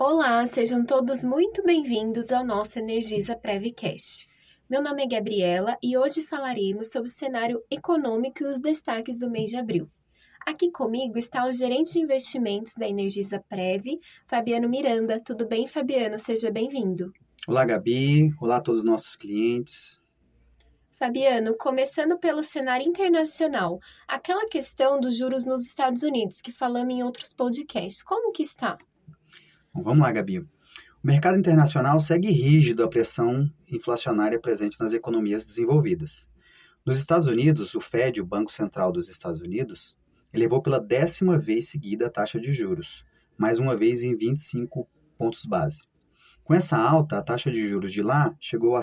Olá, sejam todos muito bem-vindos ao nosso Energisa Prevcast. Meu nome é Gabriela e hoje falaremos sobre o cenário econômico e os destaques do mês de abril. Aqui comigo está o gerente de investimentos da Energisa Prev, Fabiano Miranda. Tudo bem, Fabiano? Seja bem-vindo. Olá, Gabi. Olá a todos os nossos clientes. Fabiano, começando pelo cenário internacional, aquela questão dos juros nos Estados Unidos, que falamos em outros podcasts, como que está? Bom, vamos lá, Gabi. O mercado internacional segue rígido à pressão inflacionária presente nas economias desenvolvidas. Nos Estados Unidos, o Fed, o Banco Central dos Estados Unidos, elevou pela 10ª vez seguida a taxa de juros, mais uma vez em 25 pontos base. Com essa alta, a taxa de juros de lá chegou a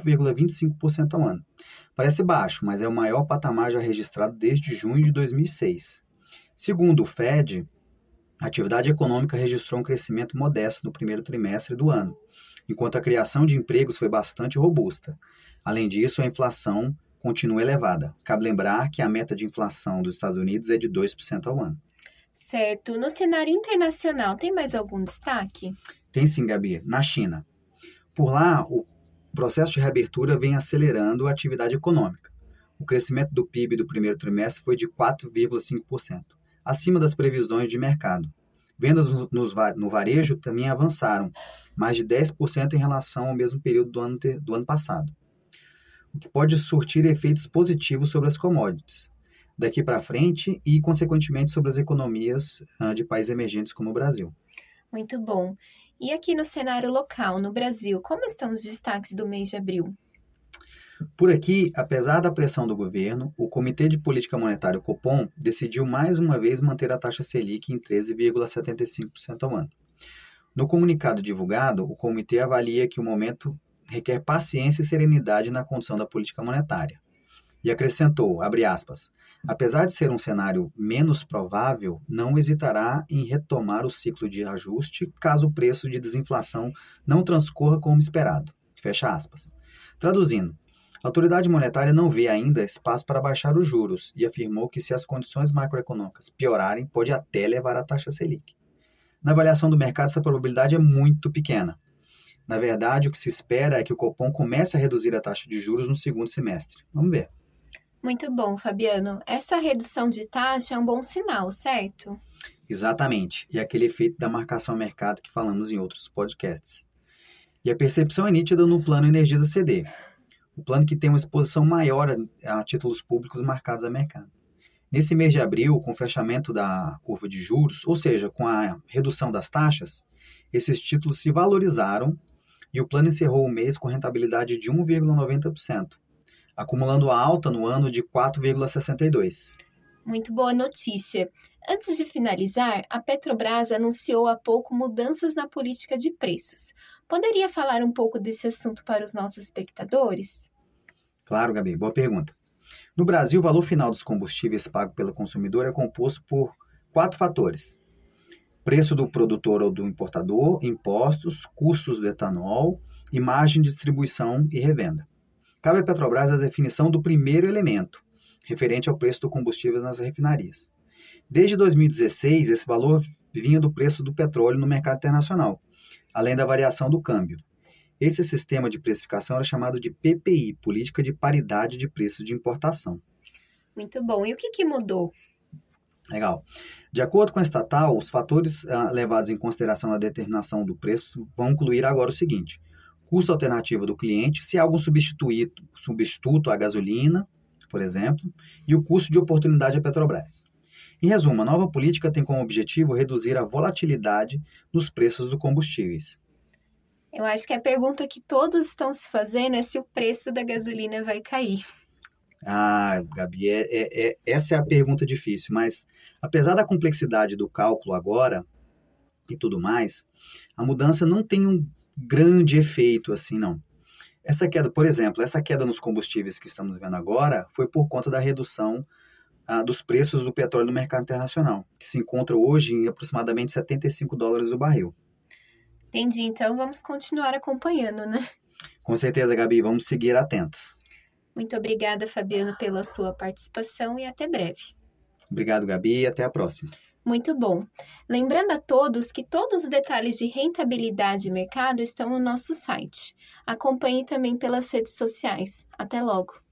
5,25% ao ano. Parece baixo, mas é o maior patamar já registrado desde junho de 2006. Segundo o Fed, a atividade econômica registrou um crescimento modesto no primeiro trimestre do ano, enquanto a criação de empregos foi bastante robusta. Além disso, a inflação continua elevada. Cabe lembrar que a meta de inflação dos Estados Unidos é de 2% ao ano. Certo. No cenário internacional, tem mais algum destaque? Tem sim, Gabi. Na China. Por lá, o processo de reabertura vem acelerando a atividade econômica. O crescimento do PIB do primeiro trimestre foi de 4,5%, acima das previsões de mercado. Vendas no varejo também avançaram, mais de 10% em relação ao mesmo período do ano passado, o que pode surtir efeitos positivos sobre as commodities daqui para frente e, consequentemente, sobre as economias de países emergentes como o Brasil. Muito bom. E aqui no cenário local, no Brasil, como estão os destaques do mês de abril? Por aqui, apesar da pressão do governo, o Comitê de Política Monetária, o Copom, decidiu mais uma vez manter a taxa Selic em 13,75% ao ano. No comunicado divulgado, o comitê avalia que o momento requer paciência e serenidade na condução da política monetária. E acrescentou, abre aspas, apesar de ser um cenário menos provável, não hesitará em retomar o ciclo de ajuste caso o preço de desinflação não transcorra como esperado. Fecha aspas. Traduzindo, a autoridade monetária não vê ainda espaço para baixar os juros e afirmou que se as condições macroeconômicas piorarem, pode até levar a taxa Selic. Na avaliação do mercado, essa probabilidade é muito pequena. Na verdade, o que se espera é que o Copom comece a reduzir a taxa de juros no segundo semestre. Vamos ver. Muito bom, Fabiano. Essa redução de taxa é um bom sinal, certo? Exatamente. E aquele efeito da marcação ao mercado que falamos em outros podcasts. E a percepção é nítida no plano Energisa CD, o plano que tem uma exposição maior a títulos públicos marcados a mercado. Nesse mês de abril, com o fechamento da curva de juros, ou seja, com a redução das taxas, esses títulos se valorizaram e o plano encerrou o mês com rentabilidade de 1,90%, acumulando a alta no ano de 4,62%. Muito boa notícia. Antes de finalizar, a Petrobras anunciou há pouco mudanças na política de preços. Poderia falar um pouco desse assunto para os nossos espectadores? Claro, Gabi, boa pergunta. No Brasil, o valor final dos combustíveis pago pelo consumidor é composto por 4 fatores: preço do produtor ou do importador, impostos, custos do etanol e margem de distribuição e revenda. Cabe à Petrobras a definição do primeiro elemento, referente ao preço do combustível nas refinarias. Desde 2016, esse valor vinha do preço do petróleo no mercado internacional, além da variação do câmbio. Esse sistema de precificação era chamado de PPI, Política de Paridade de Preços de Importação. Muito bom. E o que mudou? Legal. De acordo com a estatal, os fatores levados em consideração na determinação do preço vão incluir agora o seguinte: custo alternativo do cliente, se há algum substituto à gasolina, por exemplo, e o custo de oportunidade à Petrobras. Em resumo, a nova política tem como objetivo reduzir a volatilidade nos preços dos combustíveis. Eu acho que a pergunta que todos estão se fazendo é se o preço da gasolina vai cair. Ah, Gabi, essa é a pergunta difícil, mas apesar da complexidade do cálculo agora e tudo mais, a mudança não tem um grande efeito assim, não. Essa queda, por exemplo, essa queda nos combustíveis que estamos vendo agora foi por conta da redução dos preços do petróleo no mercado internacional, que se encontra hoje em aproximadamente $75 o barril. Entendi, então vamos continuar acompanhando, né? Com certeza, Gabi, vamos seguir atentos. Muito obrigada, Fabiano, pela sua participação e até breve. Obrigado, Gabi, e até a próxima. Muito bom. Lembrando a todos que todos os detalhes de rentabilidade e mercado estão no nosso site. Acompanhe também pelas redes sociais. Até logo!